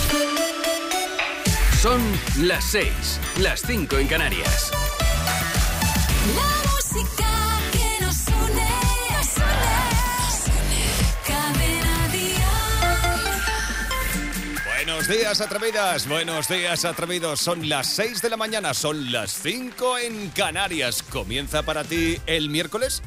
Son las 6, las 5 en Canarias. La música que nos une, Cadena Dial. Buenos días, atrevidas, buenos días, atrevidos. Son las 6 de la mañana, son las 5 en Canarias. ¿Comienza para ti el miércoles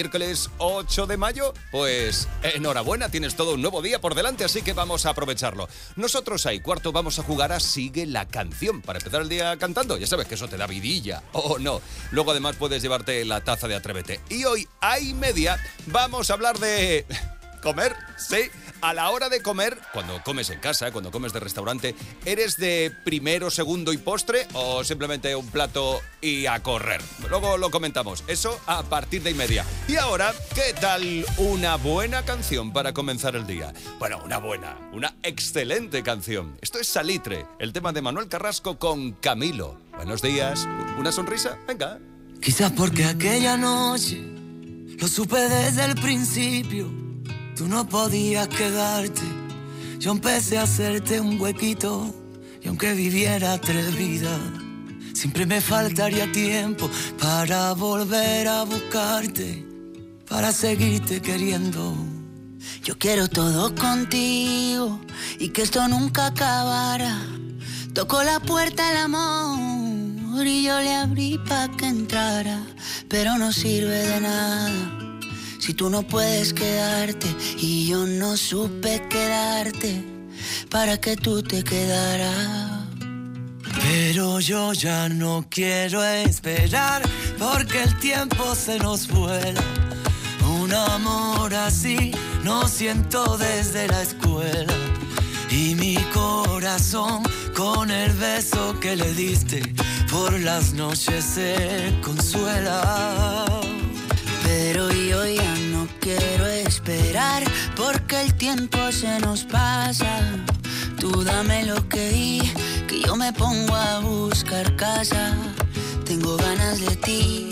8 de mayo? Pues enhorabuena, tienes todo un nuevo día por delante, así que vamos a aprovecharlo. Nosotros ahí cuarto vamos a jugar a Sigue la Canción, para empezar el día cantando. Ya sabes que eso te da vidilla, o no. Luego además puedes llevarte la taza de Atrévete. Y hoy, a y media, vamos a hablar de... ¿comer? Sí. A la hora de comer, cuando comes en casa, cuando comes de restaurante, ¿eres de primero, segundo y postre o simplemente un plato y a correr? Luego lo comentamos. Eso a partir de y media. Y ahora, ¿qué tal una buena canción para comenzar el día? Bueno, una excelente canción. Esto es Salitre, el tema de Manuel Carrasco con Camilo. Buenos días. ¿Una sonrisa? Venga. Quizás porque aquella noche lo supe desde el principio. Tú no podías quedarte, yo empecé a hacerte un huequito. Y aunque viviera 3 vidas, siempre me faltaría tiempo para volver a buscarte, para seguirte queriendo. Yo quiero todo contigo y que esto nunca acabara. Tocó la puerta el amor y yo le abrí pa' que entrara, pero no sirve de nada si tú no puedes quedarte y yo no supe quedarte para que tú te quedaras. Pero yo ya no quiero esperar porque el tiempo se nos vuela. Un amor así no siento desde la escuela. Y mi corazón con el beso que le diste por las noches se consuela. Pero yo ya no quiero esperar porque el tiempo se nos pasa. Tú dame lo que yo me pongo a buscar casa. Tengo ganas de ti,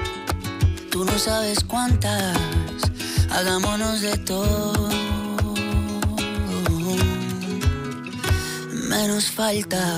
tú no sabes cuántas. Hagámonos de todo, menos falta.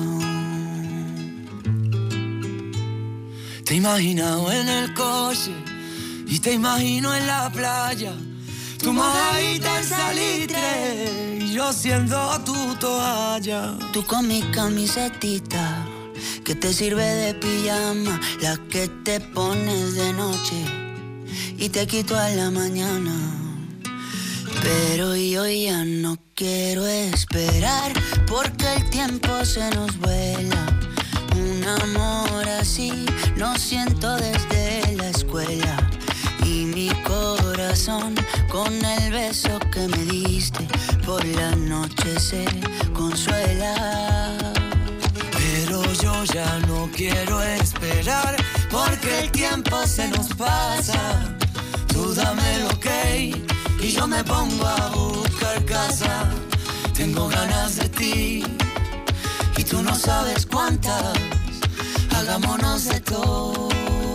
Te he imaginado en el coche y te imagino en la playa, tu mojadita en salitre y yo siendo tu toalla. Tú con mi camisetita que te sirve de pijama, la que te pones de noche y te quito a la mañana. Pero yo ya no quiero esperar porque el tiempo se nos vuela. Un amor así no siento desde la escuela. Y mi corazón con el beso que me diste por la noche se consuela. Pero yo ya no quiero esperar porque el tiempo se nos pasa. Tú dame el ok y yo me pongo a buscar casa. Tengo ganas de ti y tú no sabes cuántas. Hagámonos de todo,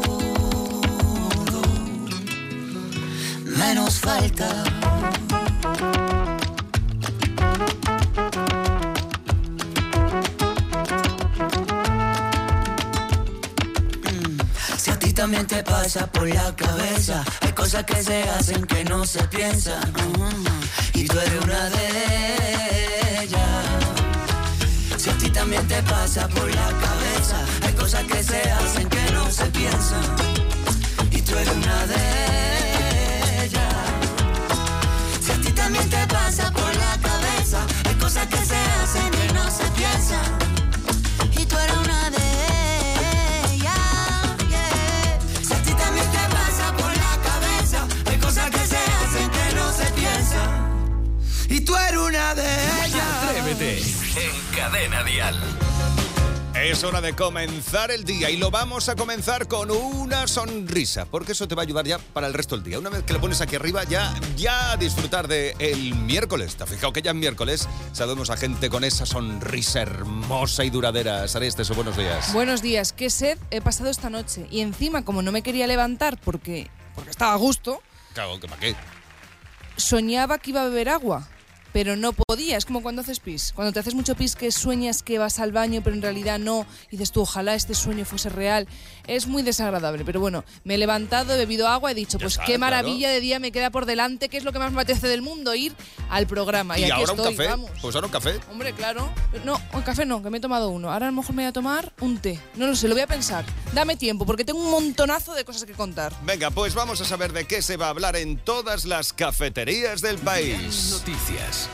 menos falta. Si a ti también te pasa por la cabeza, hay cosas que se hacen que no se piensan, y tú eres una de ellas. Si a ti también te pasa por la cabeza, hay cosas que se hacen que no se piensan, y tú eres una de ellas. Si a ti también te pasa por la cabeza, hay cosas que se hacen que no se piensan, y tú eres una de ellas, yeah. Si a ti también te pasa por la cabeza, hay cosas que se hacen que no se piensan, y tú eres una de ellas. Atrévete en Cadena Dial. Es hora de comenzar el día y lo vamos a comenzar con una sonrisa, porque eso te va a ayudar ya para el resto del día. Una vez que lo pones aquí arriba, ya a disfrutar del miércoles. ¿Te has fijado que ya es miércoles? Saludamos a gente con esa sonrisa hermosa y duradera. Sara Esteso, buenos días. Buenos días. Qué sed he pasado esta noche. Y encima, como no me quería levantar porque estaba a gusto... Claro, ¿que para qué? Soñaba que iba a beber agua. pero no podía. Es como cuando haces pis. Cuando te haces mucho pis que sueñas que vas al baño, pero en realidad no, y dices tú, ojalá este sueño fuese real. Es muy desagradable, pero bueno, me he levantado, he bebido agua, he dicho, pues qué maravilla de día me queda por delante, que es lo que más me apetece del mundo, ir al programa. ¿Y aquí ahora estoy, un café? vamos. Pues ahora un café. Hombre, claro. No, un café no, que me he tomado uno. Ahora a lo mejor me voy a tomar un té. No lo sé, lo voy a pensar. Dame tiempo, porque tengo un montonazo de cosas que contar. Venga, pues vamos a saber de qué se va a hablar en todas las cafeterías del país. Noticias.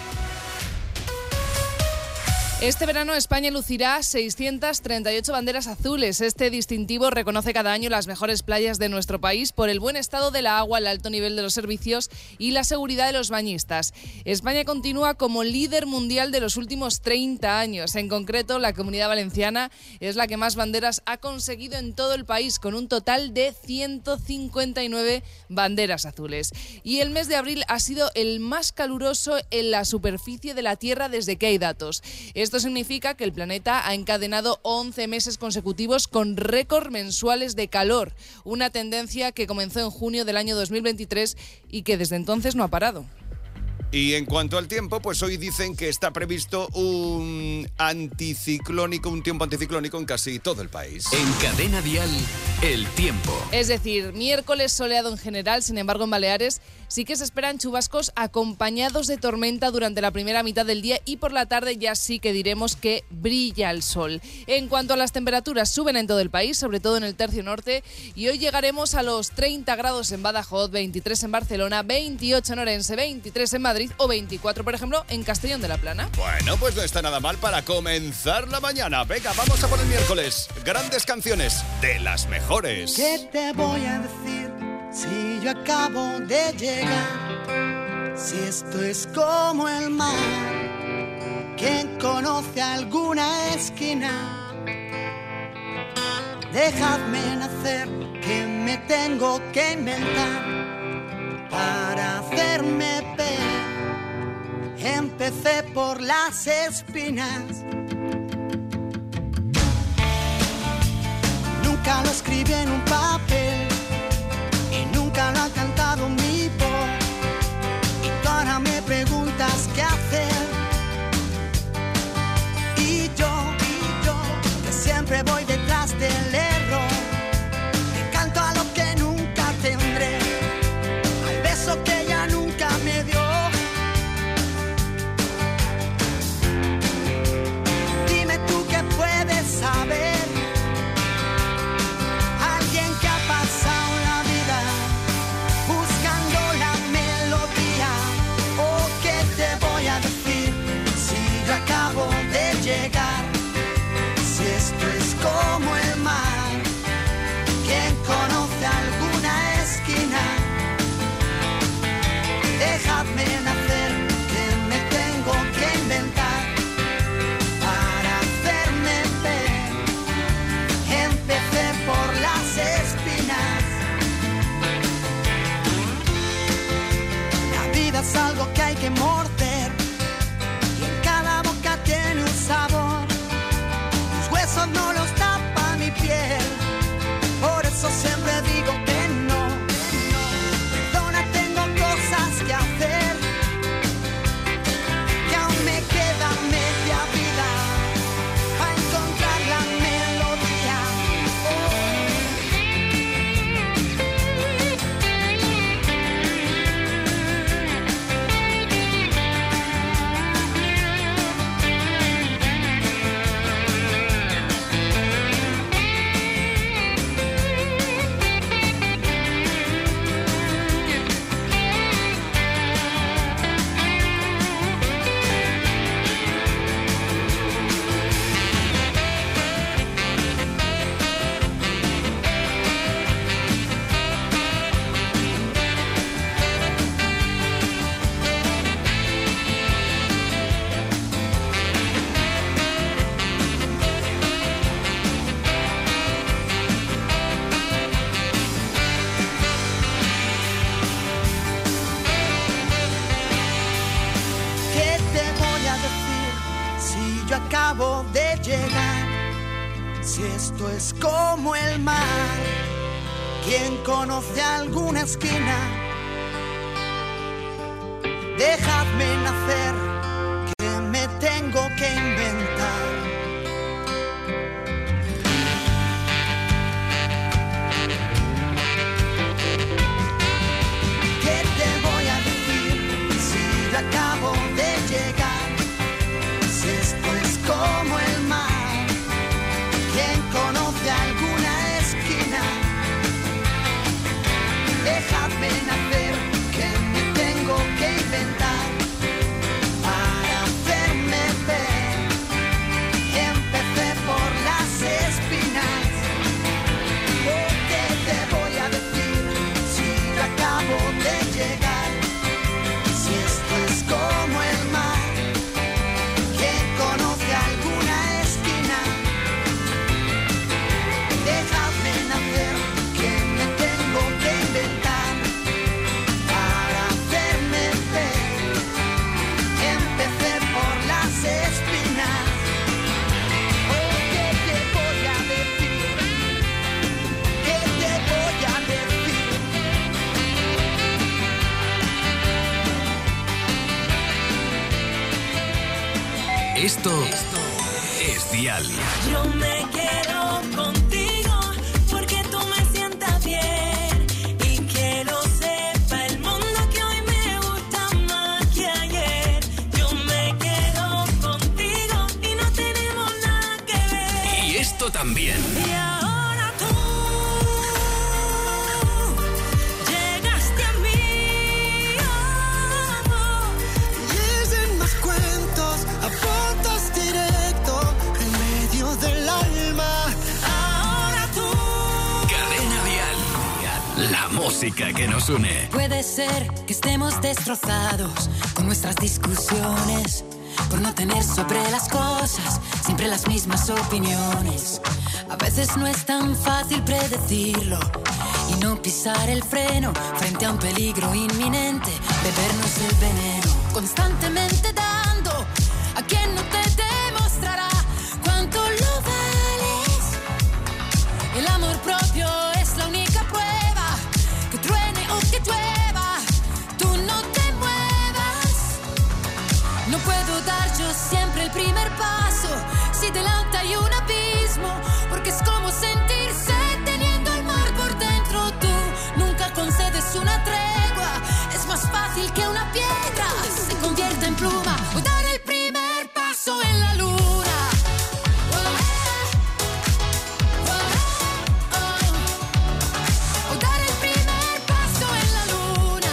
Este verano España lucirá 638 banderas azules. Este distintivo reconoce cada año las mejores playas de nuestro país por el buen estado de la agua, el alto nivel de los servicios y la seguridad de los bañistas. España continúa como líder mundial de los últimos 30 años. En concreto, la Comunidad Valenciana es la que más banderas ha conseguido en todo el país, con un total de 159 banderas azules. Y el mes de abril ha sido el más caluroso en la superficie de la Tierra desde que hay datos. Esto significa que el planeta ha encadenado 11 meses consecutivos con récord mensuales de calor, una tendencia que comenzó en junio del año 2023 y que desde entonces no ha parado. Y en cuanto al tiempo, pues hoy dicen que está previsto un tiempo anticiclónico en casi todo el país. En Cadena Dial, el tiempo. Es decir, miércoles soleado en general, sin embargo en Baleares sí que se esperan chubascos acompañados de tormenta durante la primera mitad del día y por la tarde ya sí que diremos que brilla el sol. En cuanto a las temperaturas, suben en todo el país, sobre todo en el tercio norte, y hoy llegaremos a los 30 grados en Badajoz, 23 en Barcelona, 28 en Orense, 23 en Madrid o 24, por ejemplo, en Castellón de la Plana. Bueno, pues no está nada mal para comenzar la mañana. Venga, vamos a por el miércoles. Grandes canciones de las mejores. ¿Qué te voy a decir si yo acabo de llegar? Si esto es como el mar, ¿quién conoce alguna esquina? Dejadme nacer, que me tengo que inventar para hacerme ver. Empecé por las espinas. Nunca lo escribí en un papel y nunca lo ha cantado mi voz. Y tú ahora me preguntas qué hacer. Y yo, que siempre voy detrás del error, te canto a lo que nunca tendré, al beso que ella nunca me dio. Dime tú qué puedes saber. Alguien que ha pasado la vida buscando la melodía. Oh, ¿qué te voy a decir si yo acabo de llegar? Si esto es como el mar, ¿quién conoce alguna esquina? Dejadme nacer, que me tengo que inventar para hacerme ver. Empecé por las espinas. La vida es algo que hay que morder y en cada boca tiene un sabor. Tus huesos no los tapa mi piel, por eso siempre digo que no. Perdona, tengo cosas que hacer, que aún me queda media vida a encontrar la melodía. ¿Qué te voy a decir si yo acabo de llegar? Si esto es como el mar, ¿quién conoce alguna esquina? Dejadme nacer, Esto es Dial. Yo me quedo contigo porque tú me sientas bien y que lo sepa el mundo que hoy me gusta más que ayer. Yo me quedo contigo y no tenemos nada que ver. Y esto también. Y ahora tú llegaste a mí. Dicen más cuentos, apuntas directo en medio del alma. Ahora tú. Cadena Dial. La música que nos une. Puede ser que estemos destrozados con nuestras discusiones, por no tener sobre las cosas siempre las mismas opiniones. A veces no es tan fácil predecirlo y no pisar el freno frente a un peligro inminente, bebernos el veneno, constantemente dando a quien no te demostrará cuánto lo vales. El amor propio es la única prueba, que truene o que llueva, tú no te muevas. No puedo dar yo siempre el primer paso si delante hay un abismo, porque es como sentirse teniendo el mar por dentro. Tú nunca concedes una tregua, es más fácil que una piedra se convierta en pluma o dar el primer paso en la luna. O dar el primer paso en la luna.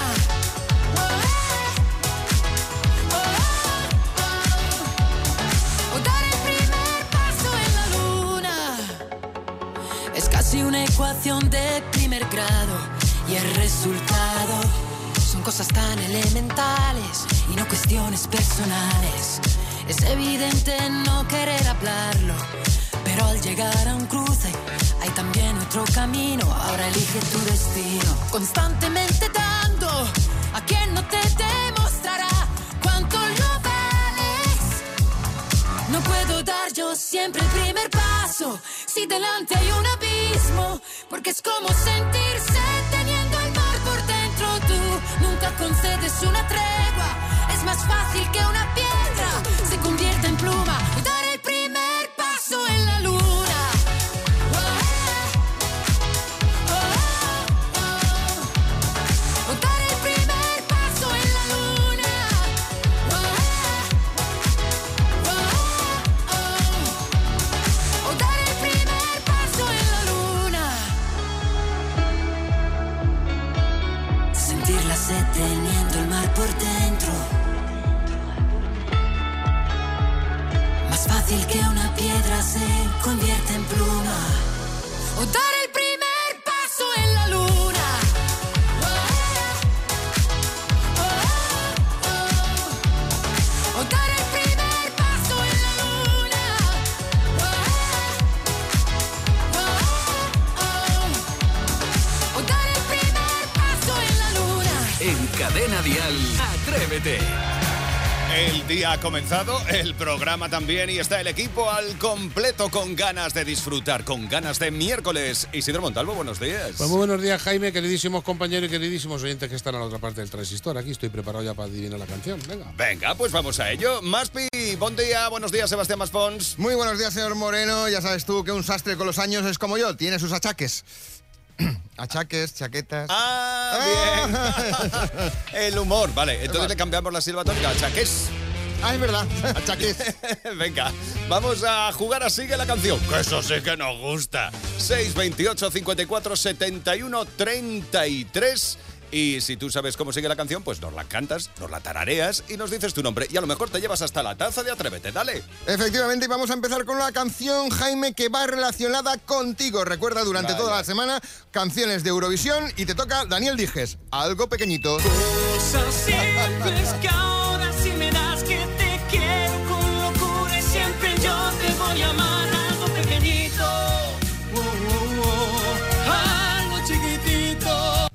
O dar el primer paso en la luna. Es casi una ecuación de primer grado y el resultado son cosas tan elementales y no cuestiones personales. Es evidente no querer hablarlo, pero al llegar a un cruce hay también otro camino. Ahora elige tu destino, constantemente dando a quien no te demostrará cuánto lo vales. No puedo dar yo siempre el primer paso si delante hay un abismo, porque es como sentirse teniendo el mar por dentro. Tú nunca concedes una tregua, es más fácil que una piedra se convierta en pluma o dar el primer paso en la luna. O dar el primer paso en la luna. O dar el primer paso en la luna. Sentir la sed teniendo el mar por dentro. Más fácil que una piedra se convierte en pluma. O dar el primer paso en la luna. O dar el primer paso en la luna. O dar el primer paso en la luna. En Cadena Dial. Atrévete. El día ha comenzado, el programa también, y está el equipo al completo con ganas de disfrutar, con ganas de miércoles. Isidro Montalvo, buenos días. Pues muy buenos días, Jaime, queridísimos compañeros y queridísimos oyentes que están a la otra parte del transistor. Aquí estoy preparado ya para adivinar la canción. Venga, pues vamos a ello. Maspi, buen día, buenos días, Sebastián Maspons. Muy buenos días, señor Moreno. Ya sabes tú que un sastre con los años es como yo, tiene sus achaques. Achaques, chaquetas. Bien. El humor, vale. Entonces le cambiamos la sílaba tónica. Achaques. Es verdad. Achaques. Venga, vamos a jugar a Sigue la Canción, que eso sí que nos gusta. 628 54 71 33. Y si tú sabes cómo sigue la canción, pues nos la cantas, nos la tarareas y nos dices tu nombre. Y a lo mejor te llevas hasta la taza de Atrévete, dale. Efectivamente, y vamos a empezar con una canción, Jaime, que va relacionada contigo. Recuerda, durante toda la semana, canciones de Eurovisión, y te toca Daniel Dijes, Algo Pequeñito. Cosas simples que ahora sí me das, que te quiero con locura y siempre yo te voy a amar. Algo pequeñito, algo chiquitito.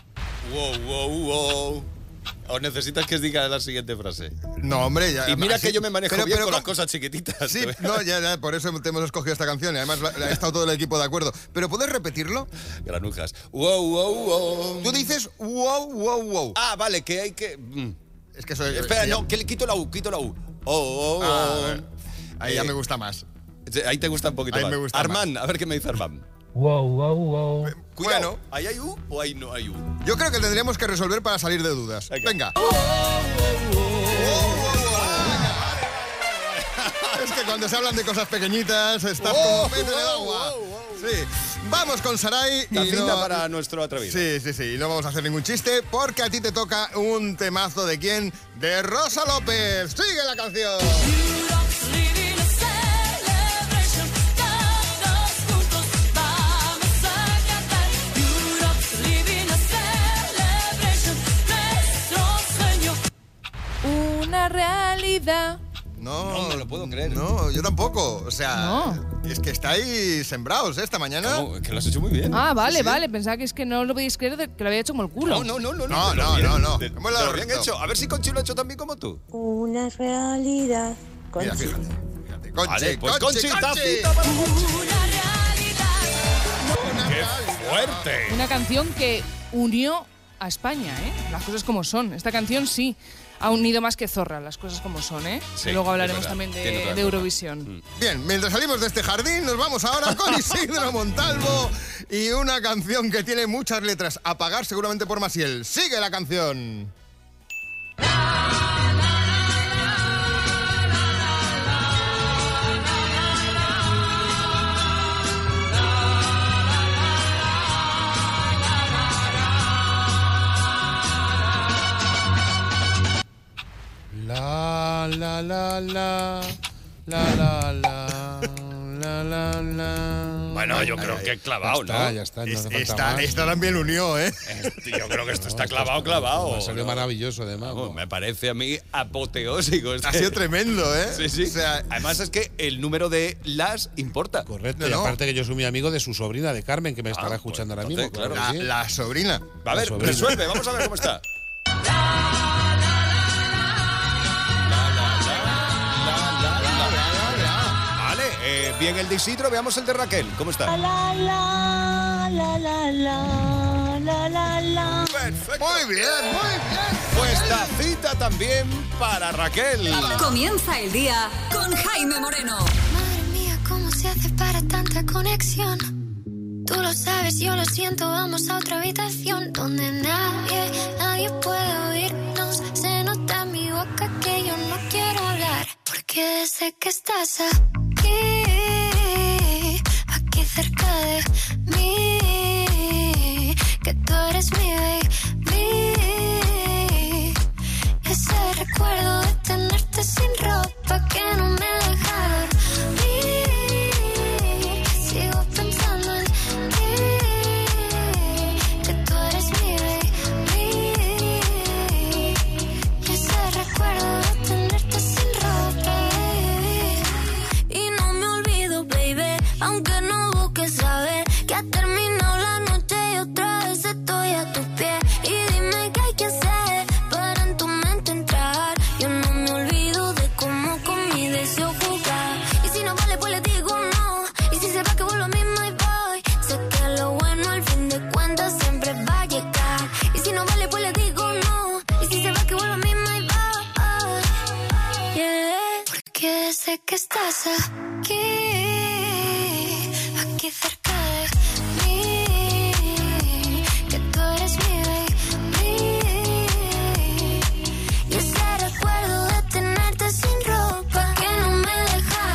Wow. ¿O necesitas que os diga la siguiente frase? No, hombre, ya. Y mira sí, que yo me manejo bien con las ¿cómo? cosas chiquititas. Sí, no, ya, por eso te hemos escogido esta canción y además ha estado todo el equipo de acuerdo. ¿Pero puedes repetirlo? Granujas. Wow. Tú dices wow. Ah, vale, que hay que... Es que eso Espera, no, que le quito la U. Ahí ya me gusta más. Ahí te gusta un poquito Ahí más. me gusta Armand, más. a ver qué me dice Armand. Wow. Cuidado, Bueno. ¿ahí hay U o ahí no hay U? Yo creo que tendríamos que resolver para salir de dudas. Venga. Es que cuando se hablan de cosas pequeñitas estás como pez en el agua. Sí. Vamos con Sarai. Tacita para nuestro atrevido. Sí. Y no vamos a hacer ningún chiste porque a ti te toca un temazo de quién? De Rosa López. Sigue la canción. Una realidad. No me lo puedo creer. No, yo tampoco. O sea, No. es que estáis sembrados esta mañana. No, es que lo has hecho muy bien. Ah, vale, Sí. vale. Pensaba que es que no lo podíais creer, que lo había hecho como el culo. No. No. Pero bien, Hemos dado bien recto. hecho. A ver si Conchi lo ha hecho también como tú. Una realidad. Mira, Conchi. fíjate. Conchi, Vale, pues Conchi, tacita para ¡Qué fuerte! Una canción que unió a España, ¿eh? Las cosas como son. Esta canción sí ha unido más que Zorra, las cosas como son, ¿eh? Sí, Y luego hablaremos es verdad. también Tiene toda de la Eurovisión. Bien, mientras salimos de este jardín, nos vamos ahora con Isidro Montalvo y una canción que tiene muchas letras. A pagar seguramente por Maciel. Sigue la canción. La la la la la la la la la la. Bueno, yo creo que clavado, ¿no? Ya está, no hace falta más. Esta también unió, ¿eh? Yo creo que esto está clavado. Me salió ¿no? maravilloso, además. Vamos, me parece a mí apoteósico. Ha sido tremendo, ¿eh? Sí. O sea, Además es que el número de las importa. Correcto, y No. aparte que yo soy muy amigo de su sobrina, de Carmen, que me estará pues, escuchando ahora entonces, mismo. Claro la, que sí. la sobrina. A ver, sobrina. resuelve, vamos a ver cómo está. Vale, bien el de Isidro, veamos el de Raquel. ¿Cómo está? Perfecto. Muy bien. Pues tacita también para Raquel. Comienza el día con Jaime Moreno. Madre mía, ¿cómo se hace para tanta conexión? Tú lo sabes, yo lo siento, vamos a otra habitación donde nadie puede oírnos. Se nota en mi boca que yo no quiero hablar, porque sé que estás aquí cerca de mí, que tú eres mi baby. Ese recuerdo de tenerte sin ropa que no me deja dormir. Sigo pensando en ti, que tú eres mi baby. Ese recuerdo de tenerte sin ropa, baby. Y no me olvido, baby, aunque no busques saber que ha terminado la noche y otra vez estoy a tus pies. Y dime qué hay que hacer para en tu mente entrar. Yo no me olvido de cómo con mi deseo jugar. Y si no vale, pues le digo no. Y si se va, que vuelvo a mí, my boy. Sé que lo bueno al fin de cuentas siempre va a llegar. Y si no vale, pues le digo no. Y si se va, que vuelvo a mí, my boy. Yeah. Porque sé que estás aquí cerca de mí, que tú eres mi baby. Y ese recuerdo de tenerte sin ropa que no me deja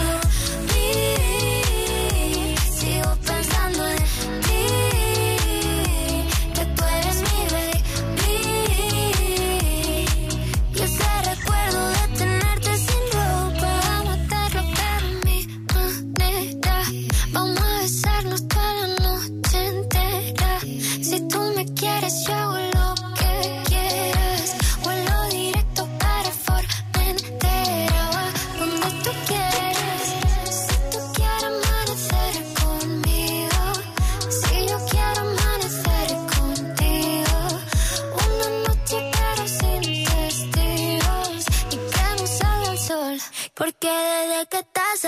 dormir. Sigo pensando en ti, que tú eres mi baby. Y ese recuerdo de tenerte sin ropa, vamos a hacerlo pero en mi manera. Vamos a besarnos toda la noche entera. Si tú me quieres, yo hago lo que quieras. Vuelo directo para Formentera, va donde tú quieras. Si tú quieres amanecer conmigo, si yo quiero amanecer contigo. Una noche pero sin testigos y que no salga el sol. Porque desde que estás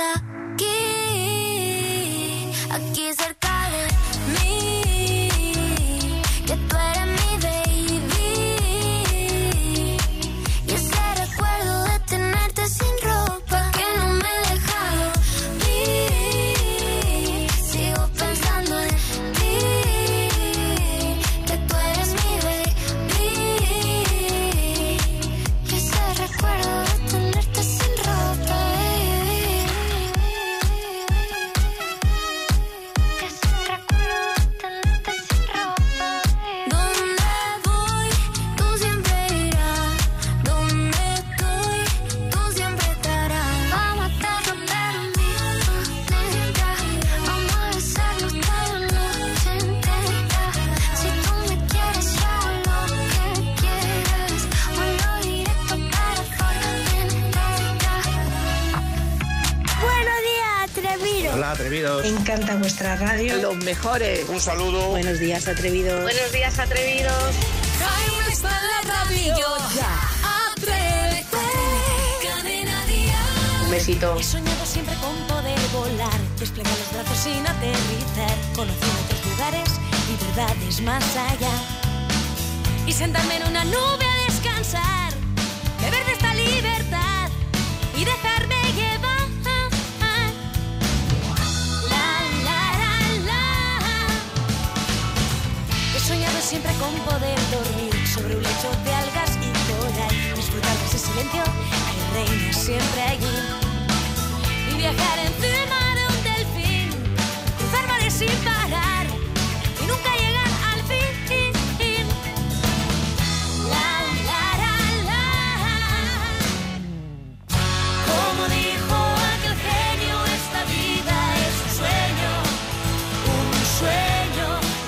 aquí cerca de mí, que tú eres mi baby. Y ese recuerdo de tenerte sin ropa Atrevidos. Hola, atrevidos. Me encanta vuestra radio. Los mejores. Un saludo. Buenos días, atrevidos. Buenos días, atrevidos. Jaime está en la radio. Atrévete. Cadena Dial. Un besito. He soñado siempre con poder volar, desplegar los brazos sin aterrizar, conocer otros lugares y verdades más allá. Y sentarme en una nube a descansar, beber de esta libertad y dejarme llevar. He soñado siempre con poder dormir sobre un lecho de algas y coral, disfrutar de ese silencio que reina siempre allí y viajar encima de un delfín, cruzar mares sin parar y nunca llegar al fin. Como dijo aquel genio, esta vida es un sueño, un sueño.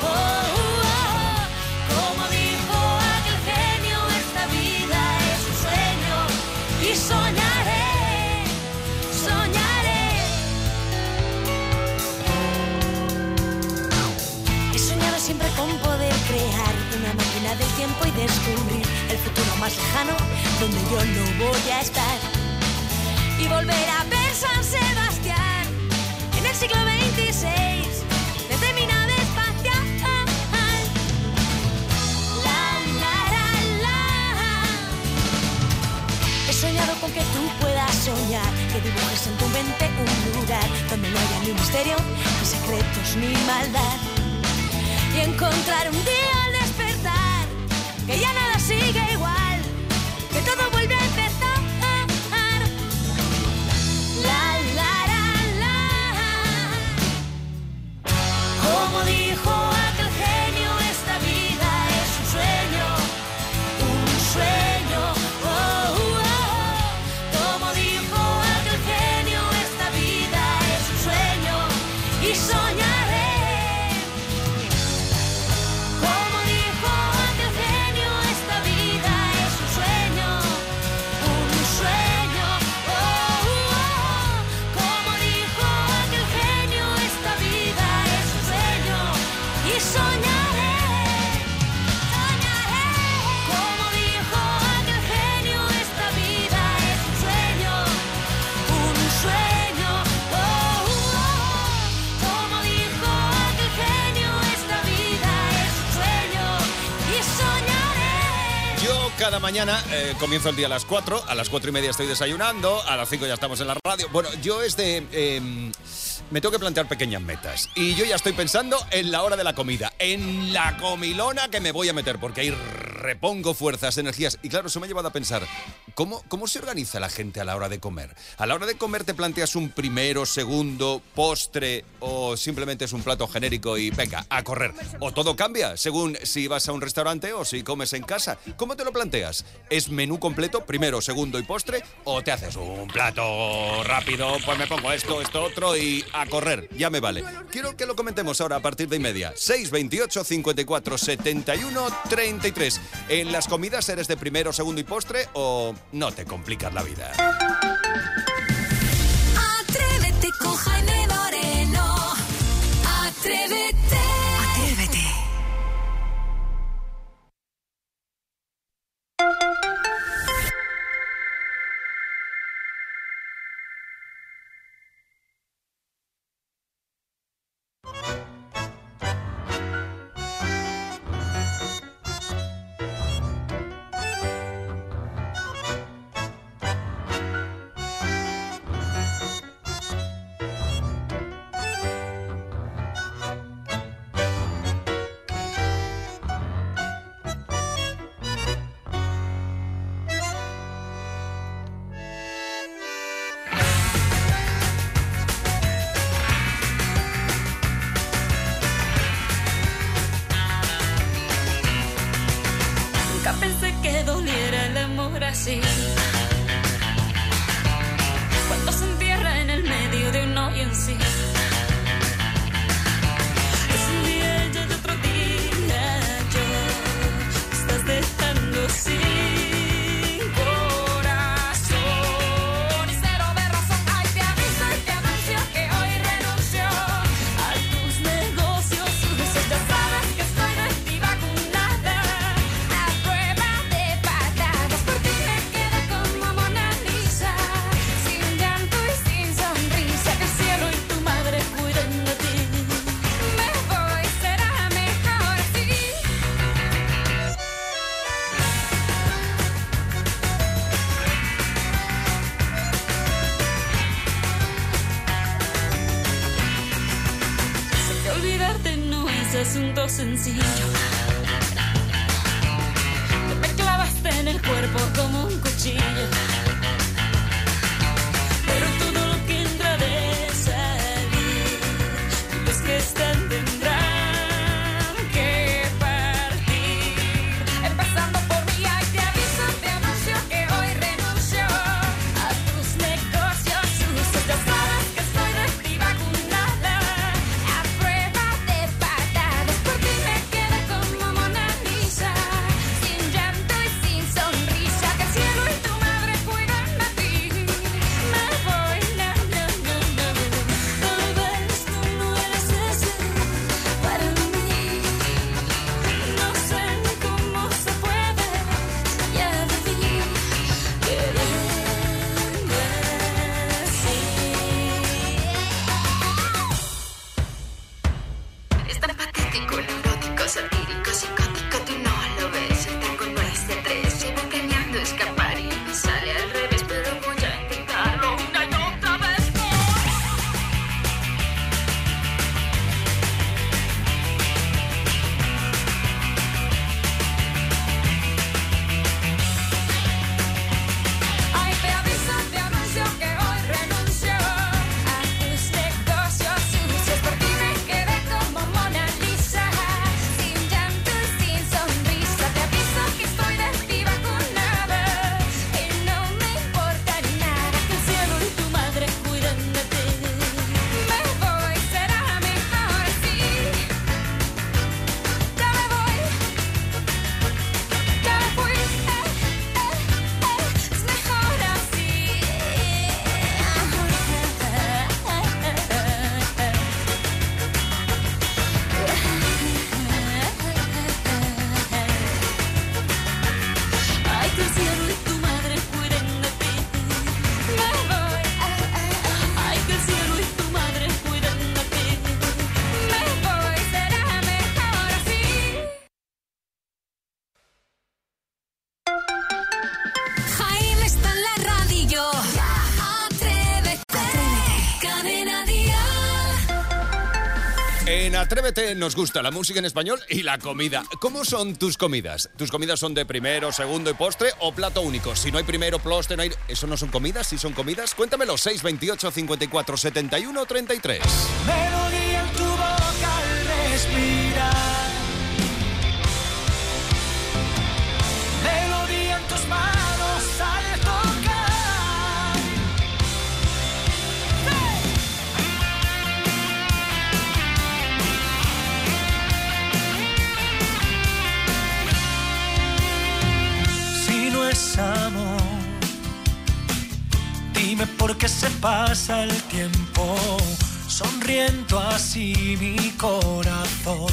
Como dijo aquel genio, esta vida es un sueño y soñaré, soñaré. He soñado siempre con poder crear una máquina del tiempo y descubrir el futuro más lejano donde yo no voy a estar. Y volver a ver San Sebastián en el siglo XXVI desde mi nave espacial. He soñado con que tú puedas soñar, que dibujes en tu mente un lugar donde no haya ni misterio, ni secretos, ni maldad. Y encontrar un día al despertar que ya nada sigue igual, que todo vuelve a empezar. Como dijo aquel genio, esta vida es un sueño, un sueño. Como dijo aquel genio, esta vida es un sueño y soñaré. Como dijo aquel genio, esta vida es un sueño, un sueño. Como dijo aquel genio, esta vida es un sueño y soñaré, soñaré. Como dijo aquel genio, esta vida es un sueño, un sueño. Como dijo aquel genio, esta vida es un sueño y soñaré. Yo cada mañana comienzo el día a las 4, a las 4:30 estoy desayunando, a las 5 ya estamos en la radio. Bueno, yo me tengo que plantear pequeñas metas. Y yo ya estoy pensando en la hora de la comida, en la comilona que me voy a meter, porque ahí repongo fuerzas, energías. Y claro, eso me ha llevado a pensar, ¿cómo se organiza la gente a la hora de comer? ¿A la hora de comer te planteas un primero, segundo, postre o simplemente es un plato genérico y venga, a correr? ¿O todo cambia según si vas a un restaurante o si comes en casa? ¿Cómo te lo planteas? ¿Es menú completo, primero, segundo y postre? ¿O te haces un plato rápido, pues me pongo esto, otro y a correr? Ya me vale. Quiero que lo comentemos ahora a partir de 1:30. 628 54 71 33. ¿En las comidas eres de primero, segundo y postre o no te complicas la vida? Atrévete con Jaime Moreno. Atrévete. Atrévete. así. Cuando se entierra en el medio de un hoyo en sí. Es un día y otro día yo. Estás dejando sin corazón y cero de razón. Ay, te aviso y te anuncio que hoy asunto sencillo. Te me clavaste en el cuerpo como un cuchillo. Pero todo lo que entra de salir, los que están tendrán que partir. Empezando por mí, ay, te aviso, te anuncio que hoy renuncio a tus negocios sucios. Ya sabes que soy de ti vacunada, a prueba de patadas. Por ti me quedé como Mona Lisa, sin llanto y sin sonrisa. Que el cielo y tu madre cuidan de ti. Me voy, no, no, no, no. Tal vez tú no eres ese para mí. No sé cómo se puede, ya viví queriendo así. Es tan patético, neurótico, satírico, psicótico, tú no lo ves. El tango no es de tres, llevo planeando escapar y me sale al revés, pero voy a intentarlo una y otra vez. Ay, te aviso, te anuncio que hoy renuncio a tus negocios sucios. Por ti me quedé como Mona Lisa, sin llanto y sin sonrisa. Te aviso que estoy de ti vacunada y no me importa nada. Que el cielo y tu madre cuiden de ti. Me voy, será mejor así. Ya me voy, ya me fui. Es mejor así. Ay, que el cielo y tu madre cuiden de ti. Me voy. Ay, que el cielo y tu madre cuiden de ti. Me voy, será mejor así. Jaime está en la radio. Atrévete. Cadena Dial. En Atrévete nos gusta la música en español y la comida. ¿Cómo son tus comidas? ¿Tus comidas son de primero, segundo y postre o plato único? Si no hay primero, postre, no hay... ¿Eso no son comidas? ¿Sí son comidas? Cuéntamelo, 628 54 71 33. Melodía en tu boca al respirar. Melodía en tus manos al tocar. Si no es amor, dime por qué se pasa el tiempo sonriendo así mi corazón.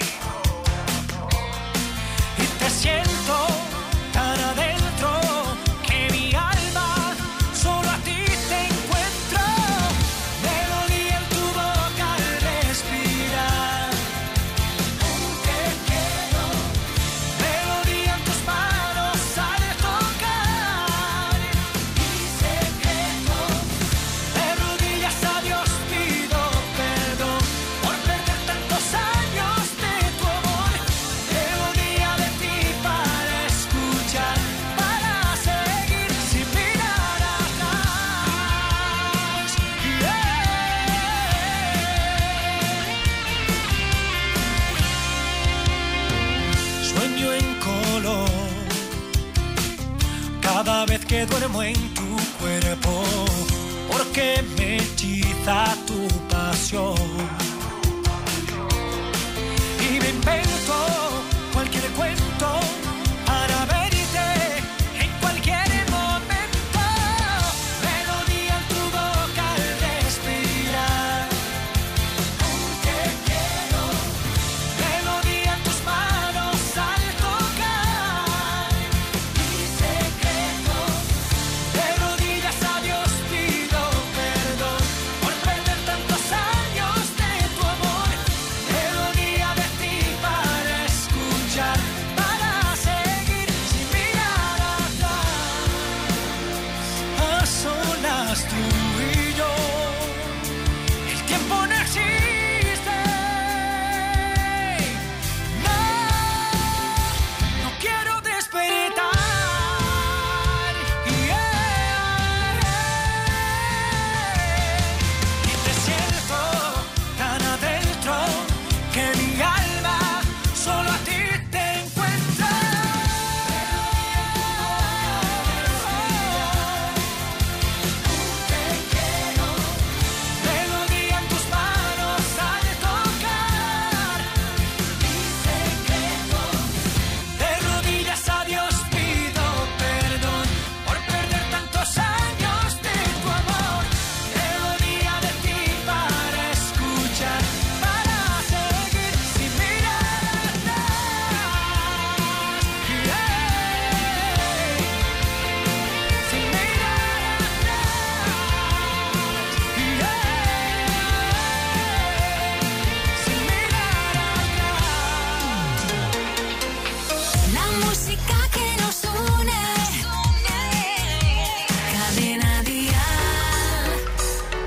Y te siento tan adentro que mi alma solo a ti te encuentro. Melodía en tu boca al respirar. Te quiero. Melodía en tus manos al tocar. Mi secreto. De rodillas a Dios pido perdón por perder tantos años de tu amor. Melodía de ti para escuchar, para seguir sin mirar atrás. Sueño en color cada vez que duermo en tu cuerpo, porque me hechiza tu pasión. Y me invento cualquier cuento para verte en cualquier momento. Melodía en tu boca al respirar. Te quiero. Melodía en tus manos al tocar. Mi secreto. De rodillas a Dios pido perdón por perder tantos años de tu amor. Melodía de ti para escuchar, para seguir sin mirar atrás. A solas tú y yo, el tiempo no existe.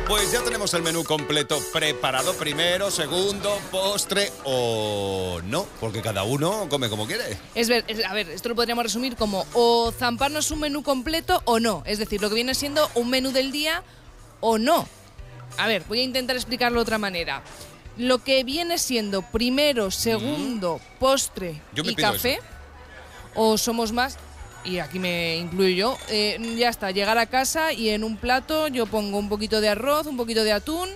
pues ya tenemos el menú completo preparado. Primero, segundo, postre o no, porque cada uno come como quiere. A ver, esto lo podríamos resumir como o zamparnos un menú completo o no. Es decir, lo que viene siendo un menú del día o no. A ver, voy a intentar explicarlo de otra manera. Lo que viene siendo primero, segundo, postre y café, eso. O somos más, y aquí me incluyo yo, ya está, llegar a casa y en un plato yo pongo un poquito de arroz, un poquito de atún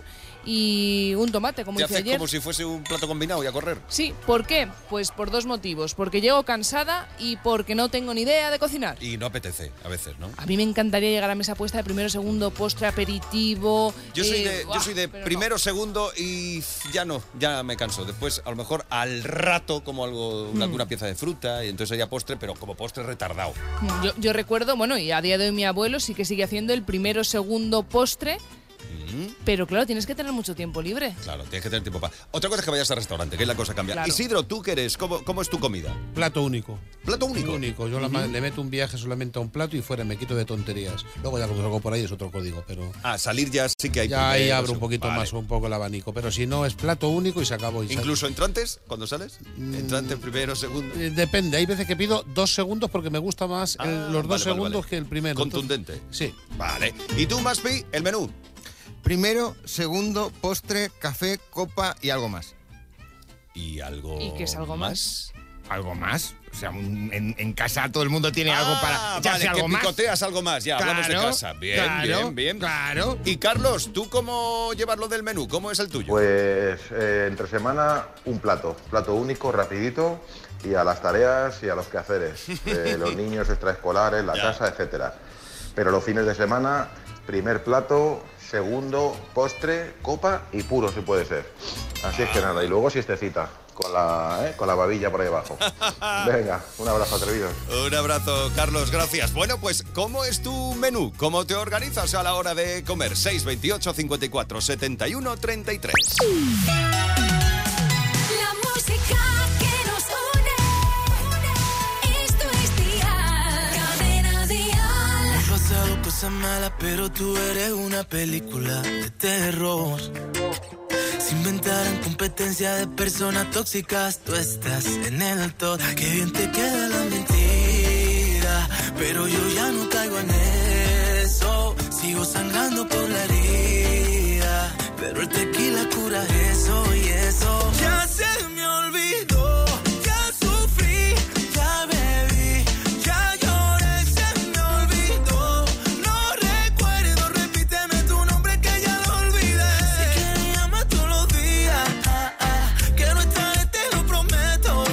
y un tomate, como hice ayer. Como si fuese un plato combinado y a correr. Sí, ¿por qué? Pues por dos motivos. Porque llego cansada y porque no tengo ni idea de cocinar. Y no apetece, a veces, ¿no? A mí me encantaría llegar a mesa puesta de primero, segundo, postre, aperitivo. Yo soy de primero, segundo y ya me canso. Después, a lo mejor al rato, como alguna pieza de fruta y entonces ya postre, pero como postre retardado. Yo recuerdo, bueno, y a día de hoy mi abuelo sí que sigue haciendo el primero, segundo postre. Pero claro, tienes que tener mucho tiempo libre. Claro, tienes que tener tiempo para... Otra cosa es que vayas al restaurante, que la cosa cambia. Claro. Isidro, ¿tú qué eres? ¿Cómo es tu comida? Plato único. ¿Plato único? Único. Yo le meto un viaje solamente a un plato y fuera me quito de tonterías. Luego ya cuando salgo por ahí es otro código, pero... Salir ya sí que hay... Ya ahí abro un poquito más, un poco el abanico. Pero si no, es plato único y se acabó. ¿Incluso entrantes cuando sales? ¿Entrantes primero, segundo? Depende. Hay veces que pido 2 segundos porque me gusta más los 2 segundos que el primero. Contundente. Entonces, sí. Vale. ¿Y tú, Maspi, el menú? Primero, segundo, postre, café, copa y algo más. ¿Y algo ¿Y qué es algo más? ¿Algo más? O sea, en casa todo el mundo tiene algo para echarse algo más. Picoteas algo más, ya, hablamos de casa. Bien. Claro. Y Carlos, ¿tú cómo llevas lo del menú? ¿Cómo es el tuyo? Pues entre semana un plato único, rapidito y a las tareas y a los quehaceres. Los niños extraescolares, la casa, etcétera. Pero los fines de semana, primer plato, segundo, postre, copa y puro si puede ser. Así es que nada, y luego siestecita, con la babilla por ahí abajo. Venga, un abrazo, atrevidos. Un abrazo, Carlos, gracias. Bueno, pues, ¿cómo es tu menú? ¿Cómo te organizas a la hora de comer? 628 54 71 33. La música que nos une, esto es Dial, Cadena Dial. Han pasado cosas malas, pero tú eres una película de terror. Se inventaron competencia de personas tóxicas, tú estás en el top. Qué bien te queda la mentira, pero yo ya no caigo en eso. Sigo sangrando por la herida, pero el tequila cura eso y eso. Ya se me olvidó, ya sufrí, ya bebí, ya lloré, se me olvidó. No recuerdo, repíteme tu nombre que ya lo olvidé. Sé que me llamas todos los días, que no esta vez te lo prometo.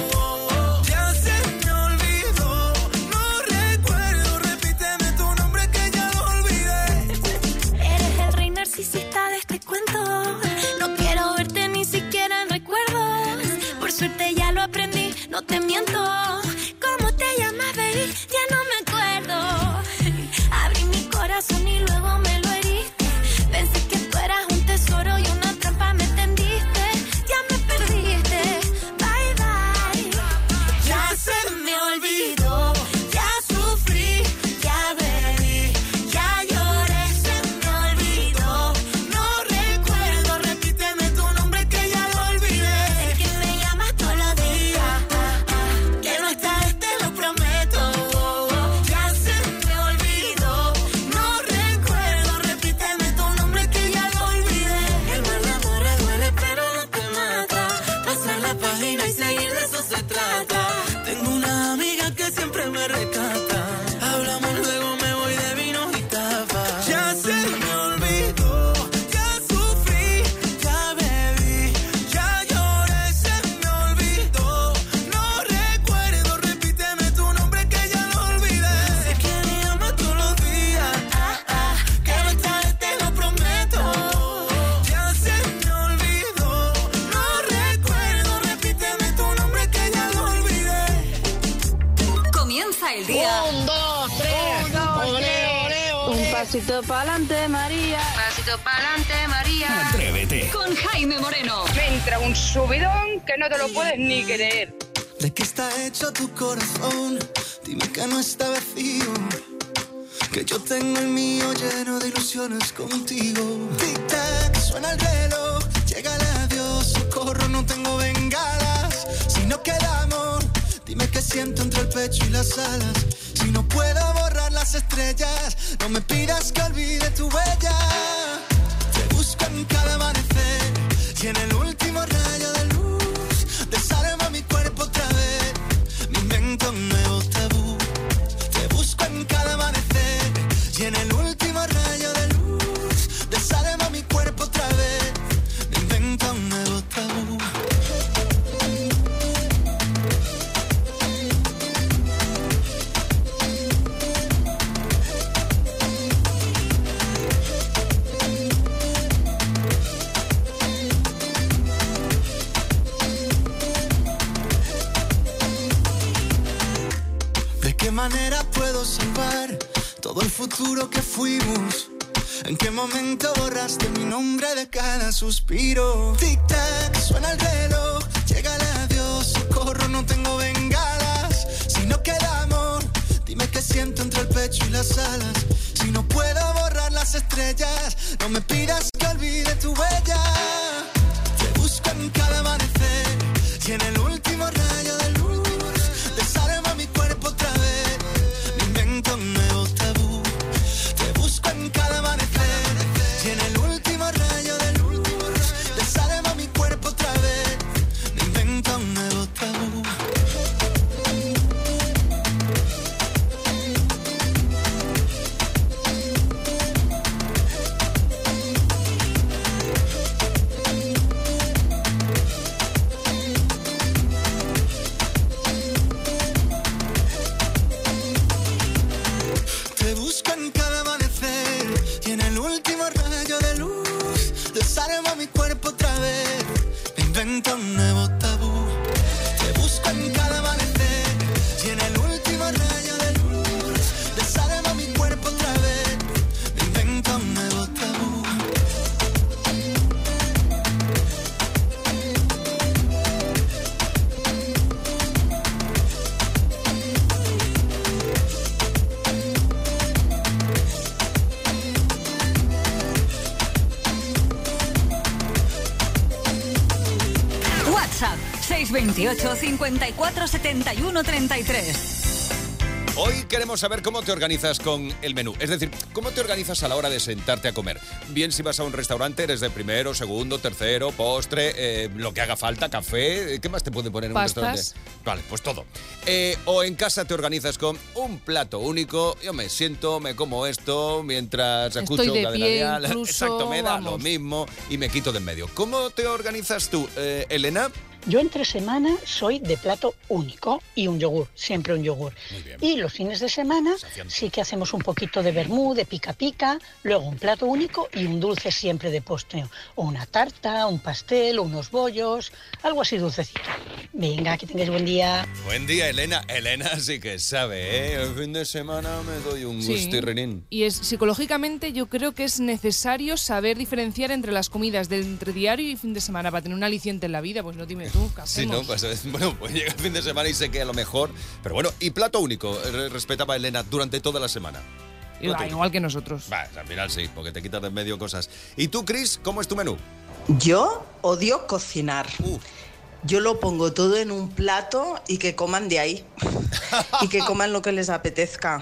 Ya se me olvidó, no recuerdo, repíteme tu nombre que ya lo olvidé. Eres el rey narcisista de este cuento. No quiero verte ni siquiera en recuerdos. Por suerte ya lo aprendí, no te miento. ¿Cómo te llamas, baby? Ya no me acuerdo. Abrí mi corazón y luego me lo heriste. Pensé que tú eras un tesoro y una trampa me tendiste. Ya me perdiste, bye bye. Ya se me olvidó, ya sufrí, ya bebí, ya lloré, se me olvidó. No recuerdo, repíteme tu nombre que ya lo olvidé. Sé que me llamas todos los días, que no esta vez te lo prometo. Ya se me olvidó, no recuerdo, repíteme tu nombre que ya lo olvidé. El mal amor duele pero no te mata. Pasar la página y seguir de eso se trata. Tengo una amiga que siempre me rescata. Hablamos luego, me voy de vino y tapas. Ya se me olvidó, ya sufrí, ya bebí, ya lloré, se me olvidó. No recuerdo, repíteme tu nombre que ya lo olvidé. Sé que me llamas todos los días, que no esta vez te lo prometo. Ya se me olvidó, no recuerdo, repíteme tu nombre que ya lo olvidé. Comienza el día. 1, 2, 3, Un pasito pa'lante, María. Pasito pa'lante, María. Atrévete. Con Jaime Moreno. Me entra un subidón que no te lo puedes ni creer. ¿De qué está hecho tu corazón? Dime que no está vacío, que yo tengo el mío lleno de ilusiones contigo. Tic-tac, suena el reloj, llega el adiós, socorro, no tengo bengalas. Si no queda amor, dime qué siento entre el pecho y las alas. Si no puedo borrar las estrellas, no me pidas que olvide tu huella. Te busco en cada amanecer y en el último rayo de luz desarma mi cuerpo otra vez. Me invento un nuevo tabú. Te busco en cada amanecer y en el último rayo de luz desarma mi cuerpo otra vez. Me invento un nuevo tabú. ¿De qué manera puedo salvar todo el futuro que fuimos? ¿En qué momento borraste mi nombre de cada suspiro? Tic-tac, suena el reloj, llega el adiós, socorro, no tengo bengalas. Si no queda amor, dime qué siento entre el pecho y las alas. Si no puedo borrar las estrellas, no me pidas que olvide tu huella. Te busco en cada amanecer y en el último rayo de luz desarma mi cuerpo otra vez. Me invento un nuevo tabú. Te busco en cada amanecer y en el último rayo de luz desarma mi cuerpo otra vez. Me invento un nuevo tabú. Te busco en cada amanecer y en el último rayo de luz desarma mi cuerpo otra vez. Me invento un nuevo tabú. Te busco en cada amanecer y en el último rayo de luz desarma mi cuerpo otra vez. Me invento un nuevo tabú. WhatsApp 628 54 71 33. Hoy queremos saber cómo te organizas con el menú. Es decir, cómo te organizas a la hora de sentarte a comer. Bien, si vas a un restaurante, eres de primero, segundo, tercero, postre, lo que haga falta, café. ¿Qué más te puede poner en un restaurante? Vale, pues todo. O en casa te organizas con un plato único. Yo me siento, me como esto mientras escucho Estoy de Cadena pie, Dial. incluso, Exacto, me da vamos. lo mismo y me quito de en medio. ¿Cómo te organizas tú, Elena? Yo entre semana soy de plato único y un yogur, siempre un yogur. Y los fines de semana sí que hacemos un poquito de vermú, de pica pica, luego un plato único y un dulce siempre de postre. O una tarta, un pastel, o unos bollos, algo así dulcecito. Venga, que tengáis buen día. Buen día, Elena. Elena sí que sabe, ¿eh? El fin de semana me doy un Sí. gustirrinín. Y es psicológicamente yo creo que es necesario saber diferenciar entre las comidas de entre diario y fin de semana para tener un aliciente en la vida. Pues no dime tú, ¿qué Sí, hacemos? no, pues bueno, pues llega el fin de semana y sé que a lo mejor. Pero bueno, y plato único, respetaba Elena durante toda la semana. Igual que nosotros. Va, al final sí, porque te quitas de en medio cosas. ¿Y tú, Chris, cómo es tu menú? Yo odio cocinar. Yo lo pongo todo en un plato y que coman de ahí. Y que coman lo que les apetezca.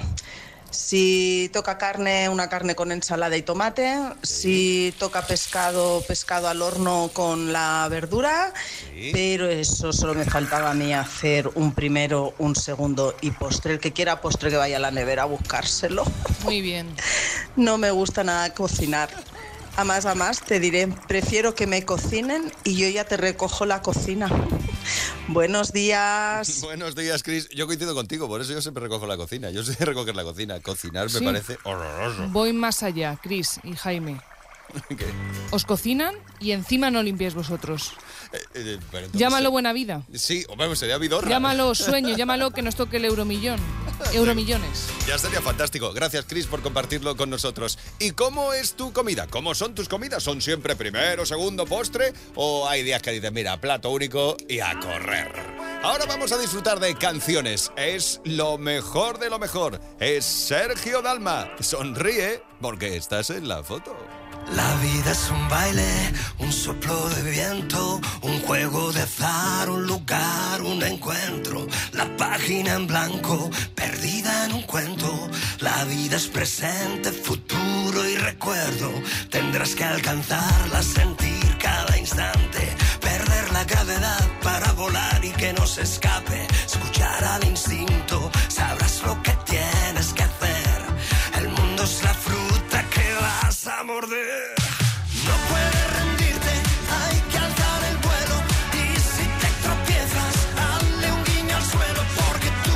Si toca carne, una carne con ensalada y tomate. Si toca pescado, pescado al horno con la verdura. Pero eso solo me faltaba a mí hacer un primero, un segundo y postre. El que quiera postre que vaya a la nevera a buscárselo. Muy bien. No me gusta nada cocinar. A más, te diré, prefiero que me cocinen y yo ya te recojo la cocina. Buenos días. Buenos días, Chris. Yo coincido contigo, por eso yo siempre recojo la cocina. Yo sé recoger la cocina. Cocinar me Sí. parece horroroso. Voy más allá, Chris y Jaime. ¿Qué? Os cocinan y encima no limpiáis vosotros. Pero entonces- Llámalo buena vida. Sí, hombre, sería vidorra. Llámalo sueño, llámalo que nos toque el euromillón. Euromillones. Ya sería fantástico. Gracias, Chris, por compartirlo con nosotros. ¿Y cómo es tu comida? ¿Cómo son tus comidas? ¿Son siempre primero, segundo, postre? ¿O hay días que dices, mira, plato único y a correr? Ahora vamos a disfrutar de canciones. Es lo mejor de lo mejor. Es Sergio Dalma. Sonríe porque estás en la foto. La vida es un baile, un soplo de viento, un juego de azar, un lugar, un encuentro. La página en blanco, perdida en un cuento. La vida es presente, futuro y recuerdo. Tendrás que alcanzarla, sentir cada instante. Perder la gravedad para volar y que no se escape. Escuchar al instinto, sabrás lo que tienes que hacer. El mundo es la fruta que vas a morder. No puedes rendirte, hay que alzar el vuelo. Y si te tropiezas, hazle un guiño al suelo. Porque tú,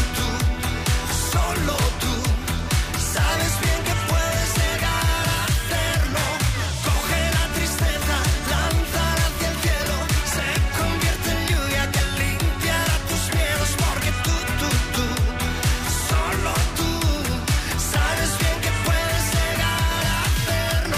solo tú, sabes bien que puedes llegar a hacerlo. Coge la tristeza, lánzala hacia el cielo. Se convierte en lluvia que limpiará tus miedos. Porque tú, solo tú, sabes bien que puedes llegar a hacerlo.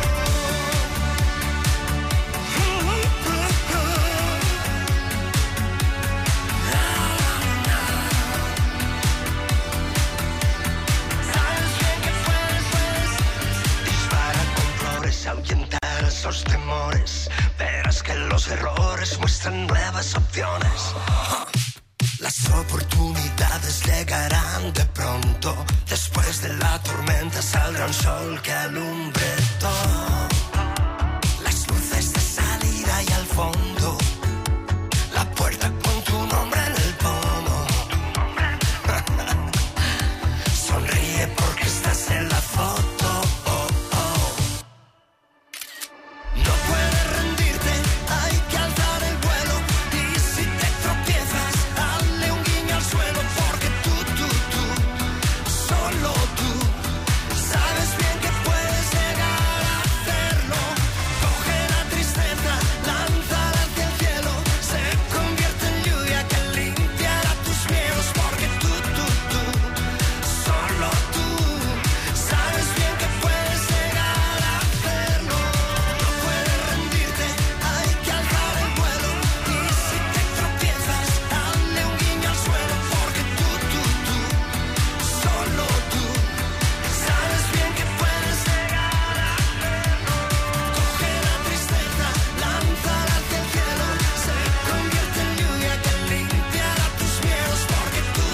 Sabes bien que puedes. Dispara con flores, ahuyenta esos temores. Verás que los errores muestran nuevas opciones. Las oportunidades llegarán de pronto. Después de la tormenta saldrá un sol que alumbre todo. Las luces de salida y al fondo. La puerta con tu nombre en el pomo. Sonríe porque estás en la foto. No puedes rendirte, hay que alzar el vuelo. Y si te tropiezas, hazle un guiño al suelo. Porque tú, solo tú, sabes bien que puedes llegar a hacerlo. Coge la tristeza, lánzala hacia el cielo. Se convierte en lluvia que limpiará tus miedos. Porque tú, solo tú, sabes bien que puedes llegar a hacerlo. No puedes rendirte, hay que alzar el vuelo. Y si te tropiezas, hazle un guiño al suelo. Porque tú, solo tú, sabes bien que puedes llegar a hacerlo. Coge la tristeza, lánzala hacia el cielo. Se convierte en lluvia que limpiará tus miedos. Porque tú,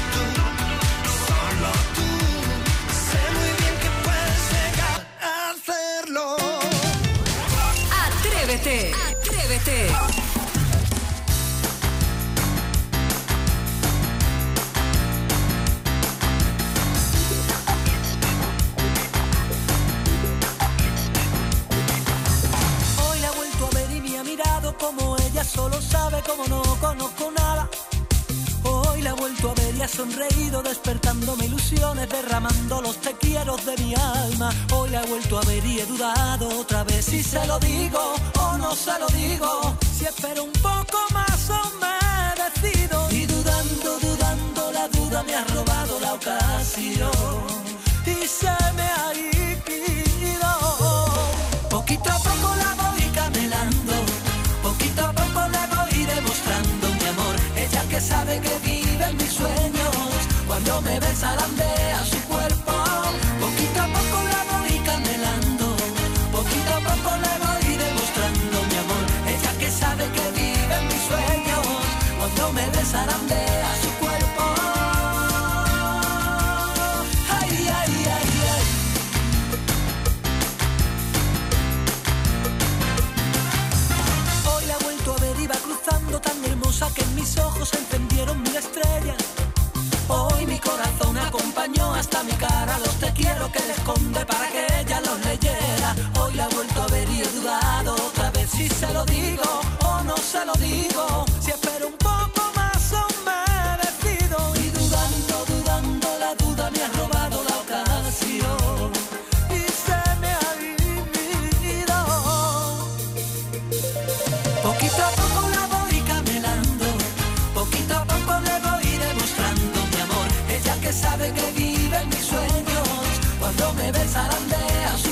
solo tú, sé muy bien que puedes llegar a hacerlo. Atrévete, atrévete. Hoy la he vuelto a ver y me ha mirado como ella solo sabe, como no conozco nada. Hoy la he vuelto a ver y ha sonreído, despertándome ilusiones, derramando los te quiero de mi alma. Hoy la he vuelto a ver y he dudado otra vez si se lo digo o no se lo digo. Si espero un poco más o me decido. Y dudando, la duda me ha robado la ocasión. Y se me ha ido. Poquito a poco la voy camelando. Poquito a poco le voy demostrando mi amor. Ella que sabe que vive en mis sueños. Cuando me ve zarandea su cuerpo. Poquito a poco la voy camelando. Poquito a poco le voy demostrando mi amor. Ella que sabe que vive en mis sueños. Cuando me ve zarandea su cuerpo. Ay, ay, ay, ay. Hoy la he vuelto a ver y va cruzando tan hermosa que en mis ojos se encendieron 1000 estrellas. Hoy mi corazón acompañó hasta mi cara los te quiero que le esconde para que ella los leyera. Hoy la he vuelto a ver y he dudado otra vez si se lo digo o no se lo digo. Si espero un poco más o me decido. Y dudando, la duda me ha robado la ocasión. Y se me ha ido. Poquito a poco la voy camelando. Poquito a poco le voy demostrando mi amor. Ella que sabe que vive en mis sueños. Cuando me ve zarandea su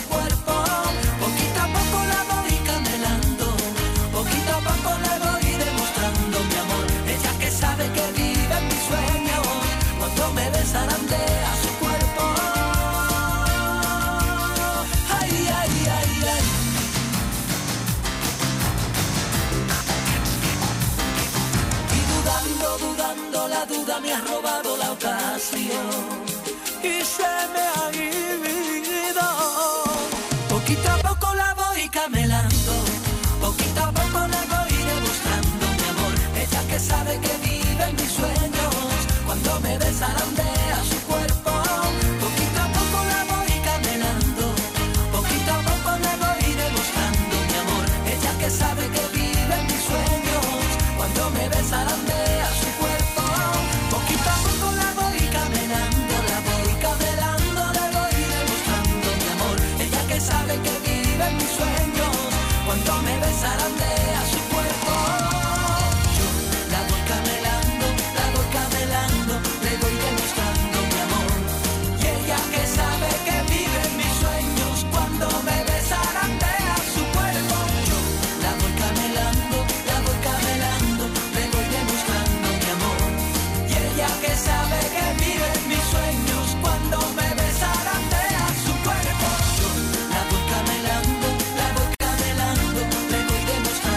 pasión y se me ha ido. Poquito a poco la voy camelando, poquito a poco la voy demostrando, mi amor. Ella que sabe que vive en mis sueños, cuando me desarandea su cuerpo. Poquito a poco la voy camelando, poquito a poco la voy demostrando, mi amor. Ella que sabe que vive en mis sueños, cuando me desarandea su cuerpo. Poquito a poco la voy camelando, le voy demostrando, mi amor. Ella que sabe que vive en mis sueños, cuando me desarandea su cuerpo. Yo la voy camelando, le voy demostrando, mi amor. Y ella que sabe que vive en mis sueños, cuando me desarandea su cuerpo. Yo la voy camelando, le voy demostrando, mi amor. Y ella que sabe que vive en mis sueños, cuando me desarandea su cuerpo. Yo la voy camelando, le voy demostrando.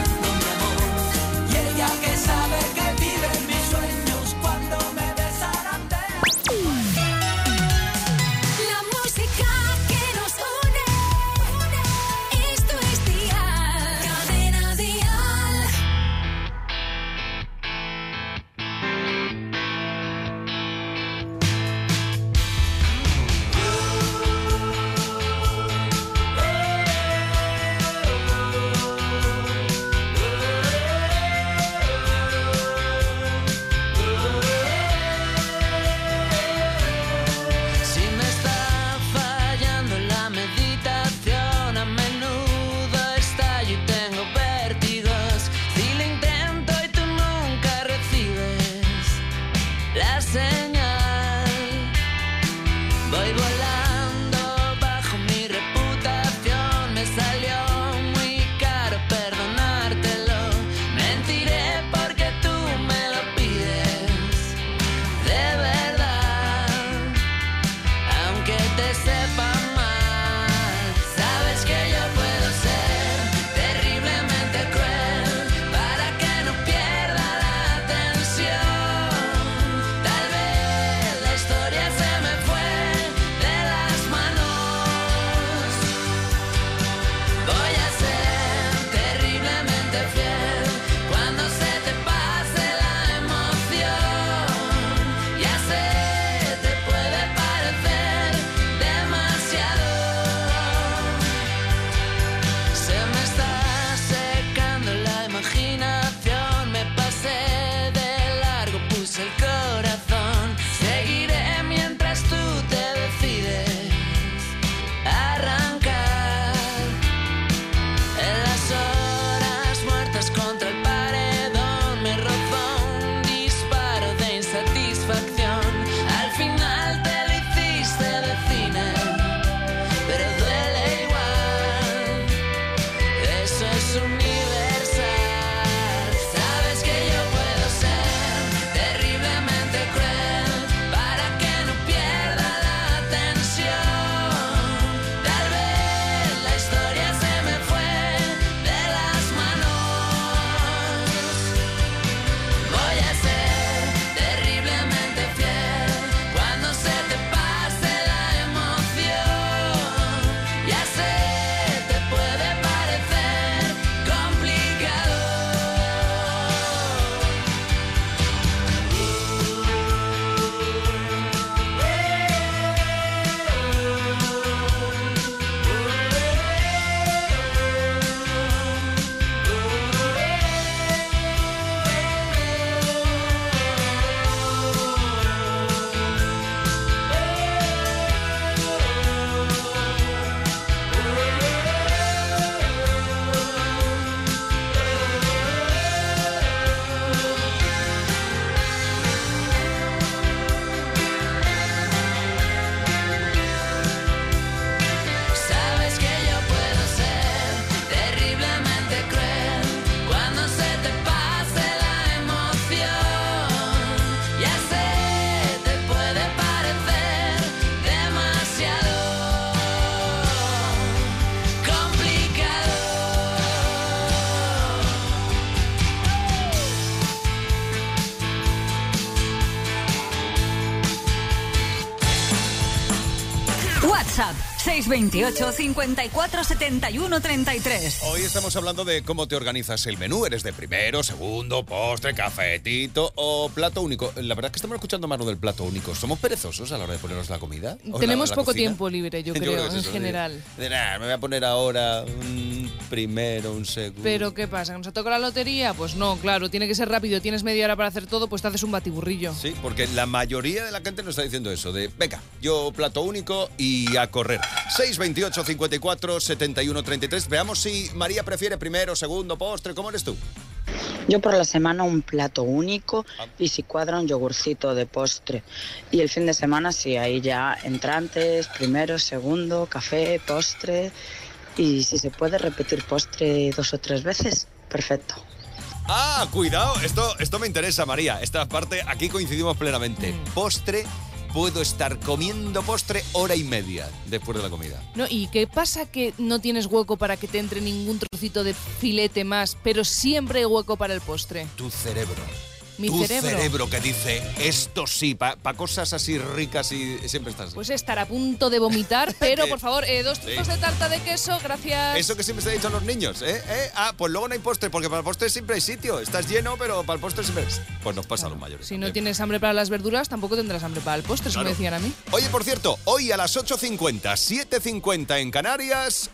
628 54 71 33. Hoy estamos hablando de cómo te organizas el menú. ¿Eres de primero, segundo, postre, cafetito o plato único? La verdad es que estamos escuchando más lo del plato único. ¿Somos perezosos a la hora de ponernos la comida? Tenemos la poco cocina? tiempo libre, yo creo, en general. Me voy a poner ahora un primero, un segundo. ¿Pero qué pasa? ¿Nos ha tocado la lotería? Pues no, claro, tiene que ser rápido. Tienes media hora para hacer todo, pues te haces un batiburrillo. Sí, porque la mayoría de la gente nos está diciendo eso, de venga, yo plato único y a correr. 628 54 71 33. Veamos si María prefiere primero, segundo, postre. ¿Cómo eres tú? Yo por la semana un plato único y si cuadra un yogurcito de postre. Y el fin de semana sí, ahí ya entrantes, primero, segundo, café, postre. Y si se puede repetir postre 2 o 3 veces, perfecto. Ah, cuidado, esto me interesa, María. Esta parte, aquí coincidimos plenamente. Postre, puedo estar comiendo postre hora y media después de la comida. No, ¿y qué pasa que no tienes hueco para que te entre ningún trocito de filete más, pero siempre hay hueco para el postre? Tu cerebro. Mi tu cerebro que dice, esto sí, para cosas así ricas y siempre estás... Pues estar a punto de vomitar, pero por favor, 2 trozos de tarta de queso, gracias. Eso que siempre se ha dicho a los niños, ¿eh? Ah, pues luego no hay postre, porque para el postre siempre hay sitio. Estás lleno, pero para el postre siempre es... Pues nos pasa a los mayores. Si no tienes hambre para las verduras, tampoco tendrás hambre para el postre, eso me decían a mí. Oye, por cierto, hoy a las 8:50, 7:50 en Canarias,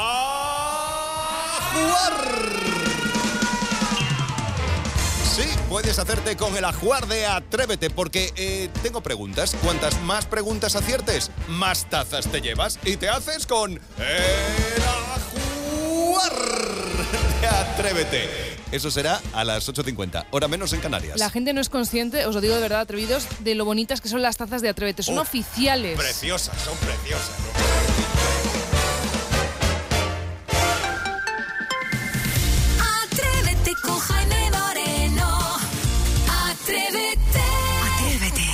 ¡a jugar! Sí, puedes hacerte con el ajuar de Atrévete, porque tengo preguntas. Cuantas más preguntas aciertes, más tazas te llevas y te haces con el ajuar de Atrévete. Eso será a las 8:50, hora menos en Canarias. La gente no es consciente, os lo digo de verdad, atrevidos, de lo bonitas que son las tazas de Atrévete. Son oficiales. Preciosas, son preciosas. Atrévete con Jaime Moreno. Atrévete. Atrévete.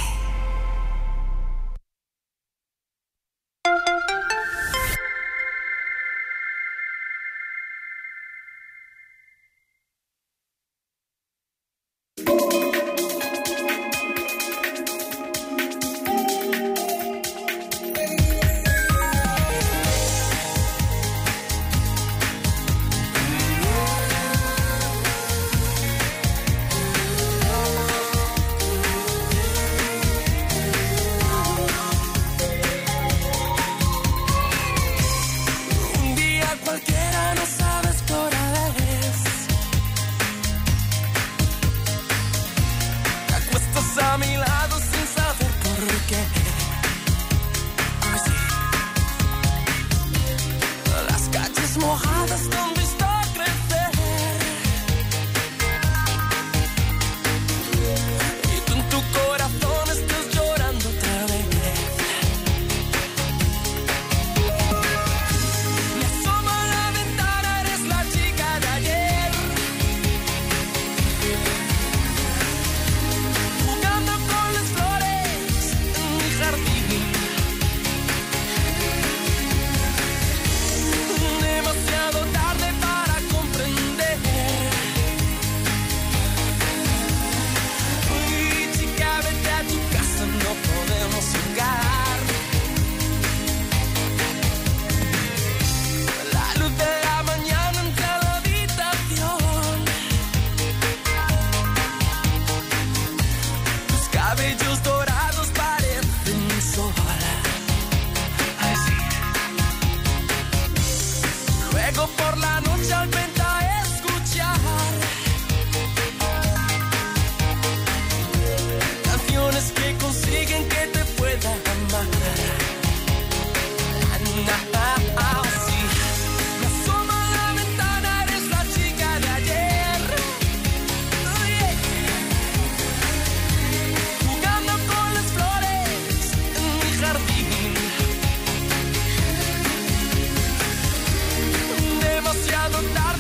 Demasiado tarde.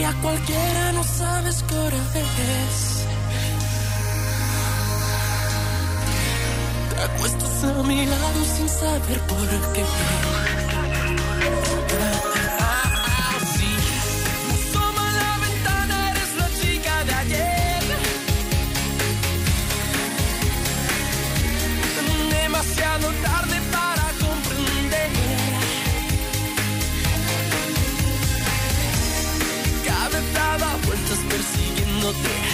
día cualquiera, no sabes qué hora es. Te acuestas a mi lado sin saber por qué. Sí, asoma la ventana, eres la chica de ayer. Demasiado tarde para comprender. Cabeza da vueltas persiguiéndote.